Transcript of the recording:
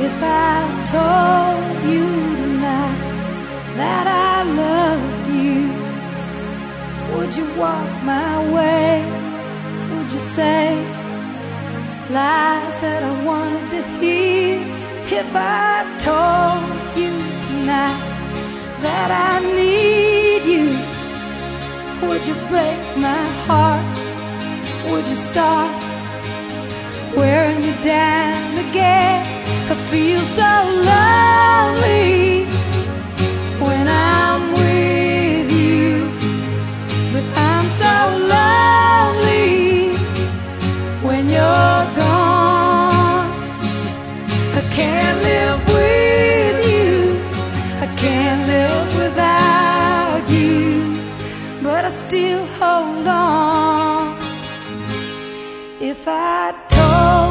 If I told you tonight that I loved you, would you walk my way? Would you say lies that I wanted to hear? If I told you tonight that I need you, would you break my heart? Would you start wearing me down again? I feel so lonely when I'm with you, but I'm so lonely when you're gone. I can't live with you, I can't live without you, but I still hold on. If I told